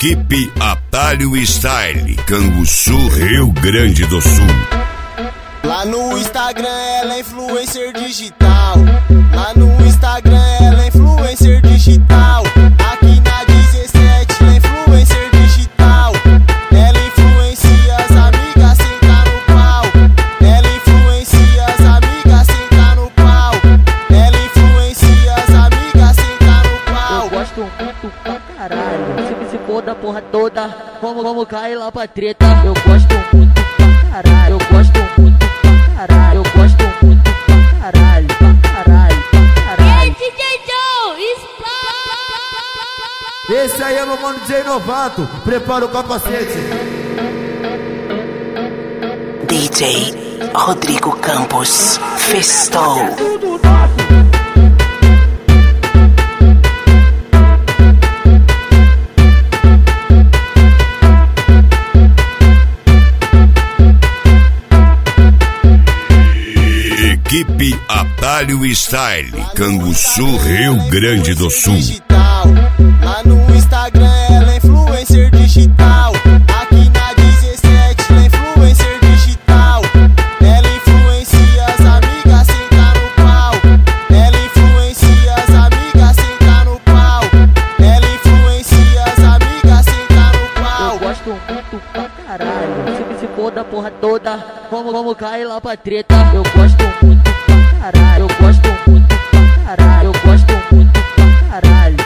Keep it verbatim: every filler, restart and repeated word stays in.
Equipe Atalho Style, Canguçu, Rio Grande do Sul. Lá no Instagram ela é influencer digital. Lá no Instagram ela é influencer digital. Aqui na dezessete ela é influencer digital. Ela influencia as amigas, senta no pau. Ela influencia as amigas, senta no pau. Ela influencia as amigas, senta no pau. Eu gosto muito pra caralho. Se me se for da porra toda, vamos, vamos cair lá pra treta. Eu gosto muito pra caralho. Eu gosto muito pra caralho. Eu gosto muito pra caralho. Pra caralho, pra caralho. D J Joe, explode! Esse aí é meu mano D J Novato. Prepara o capacete. D J Rodrigo Campos Festou. Equipe Atalho Style, Canguçu, Rio Grande do Sul. Lá no Instagram ela é influencer digital. Aqui na dezessete ela é influencer digital. Ela influencia as amigas, senta no pau. Ela influencia as amigas, senta no pau. Ela influencia as amigas, senta no pau. Eu gosto muito pra caralho. Se me se for da porra toda, vamos, vamos cair lá pra treta. Eu gosto muito pra caralho. Eu gosto muito pra caralho. Eu gosto muito pra caralho.